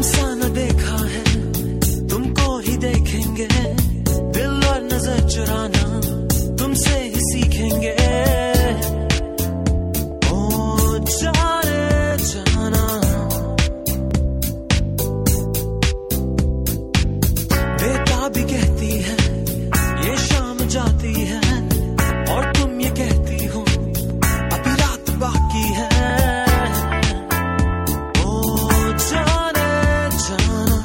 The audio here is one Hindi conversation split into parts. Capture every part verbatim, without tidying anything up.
ऐसा न देखा है, तुमको ही देखेंगे, दिल और नजर चुराना तुमसे ही सीखेंगे। ओ जाने जाना, बेताबी कहती है ये शाम जाती है, और तुम ये कहती हो अभी रात बाकी है। ओ जाने जाना,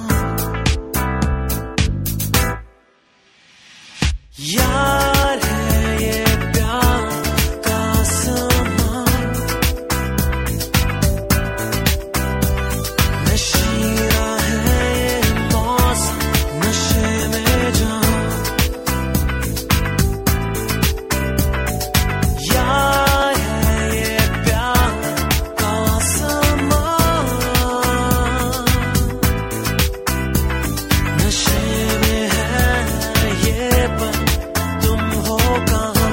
यार है ये प्यार का समा, नशीला है ये मौसम, नशे में जाऊं। यार है ये प्यार का समा, नशे में है ये पल, तुम हो कहाँ।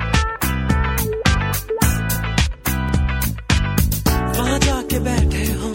वहाँ जाके बैठे हो